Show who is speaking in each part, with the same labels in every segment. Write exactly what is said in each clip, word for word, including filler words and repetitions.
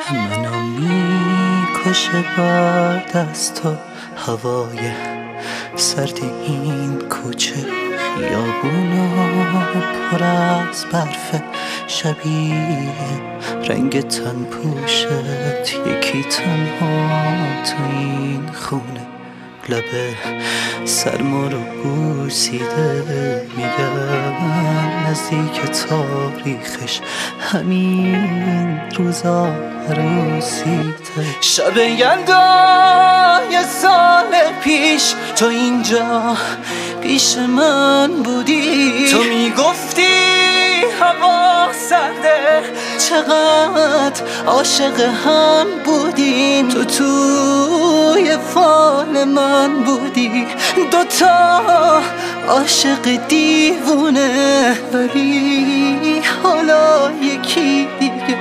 Speaker 1: منو میکشه بعد از تو هوای سرد این کوچه، خیابونا پر از برف، شبیه رنگ تن پوشت، یکی تنها تو این خونه، لبه سرما رو بوسیده، میگن نزدیک تاریخش همین روزا عروسیته. شب یلدا یه سال پیش تو اینجا پیش من بودی، تو میگفتی هوا سرده، چقدر عاشق هم بودین، تو توی فال من بودی، دوتا عاشق دیوونه، ولی حالا یکی دیگه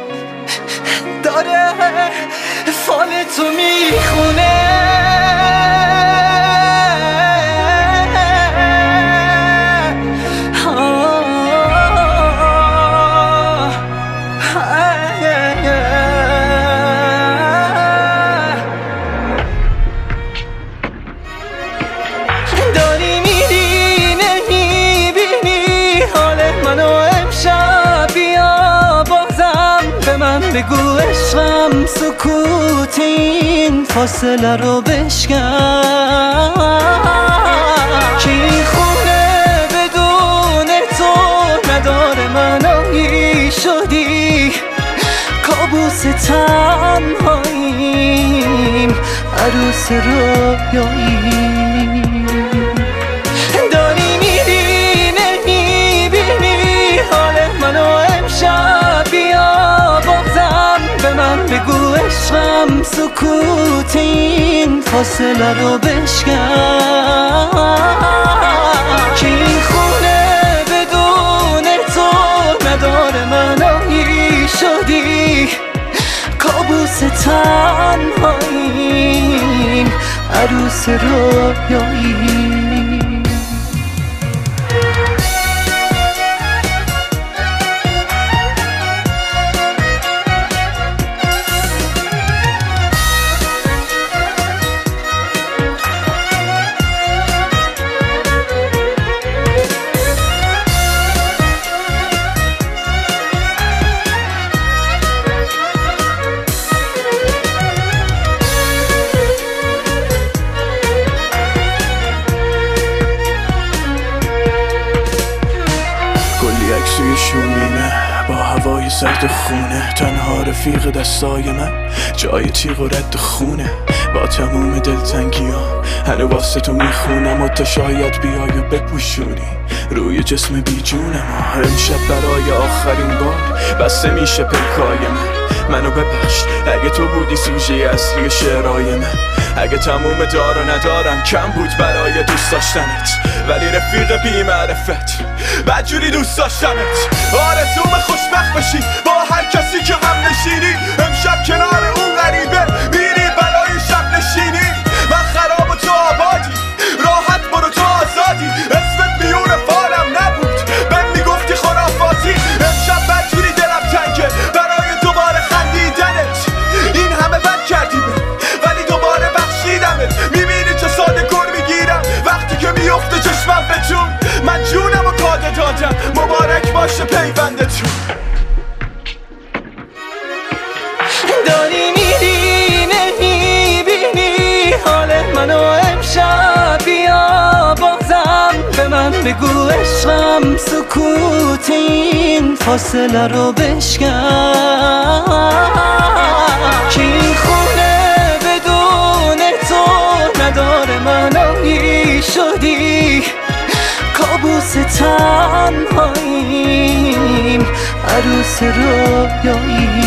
Speaker 1: داره فال تو میخونه. داری میری نمیبینی حال منو امشب، بیا بازم به من بگو عشقم، سکوت این فاصله رو بشکن، که این خونه بدون تو نداره منایی، شدی کابوس تنهاییم، عروس رویایی. داری میری نمیبینی حال منو امشب، بیا بازم به من بگو عشقم، سکوت این فاصله رو بشکن، که این خونه بدون تو نداره منایی، شدی کابوس تنهاییم، عروس رویایی.
Speaker 2: عکسوی شومینه با هوای سرد خونه، تنها رفیق دستای من جای تیغ و رد خونه، با تموم دلتنگیام هنو واسه تو میخونم، و تا شاید بیای و بپوشونی روی جسم بی جونم. امشب برای آخرین بار بسته میشه پلکای من، منو ببخش اگه تو بودی سوژه اصلی شعرهای من، اگه تموم دار و ندارم کم بود برای دوست داشتنت، ولی رفیق بی معرفت بدجوری دوست داشتنت. آرزوم خوشبخت بشی با هر کسی که هم نشینی، امشب کنار اون غریبه میری برای شب نشینی، من خراب و تو آبادی، راحت برو تو آزادی، اسمت میون فالم نبود بهم میگفتی خرافاتی، امشب بدجوری دلم تنگه برای دوباره خندیدنت، این همه بد کردیمه ولی دوباره بخشیدمت، میبینی چه ساده کن میگیرم وقتی که میفته چشمم به جون، من جونم و کاده دادم، مبارک باشه پیوندتون.
Speaker 1: داری میری نمیبینی حال منو امشب، بیا بازم به من بگو عشقم، سکوت این فاصله رو بشکن، که این خونه بدون تو نداره منایی، شدی کابوس تنهاییم، عروس رویایی.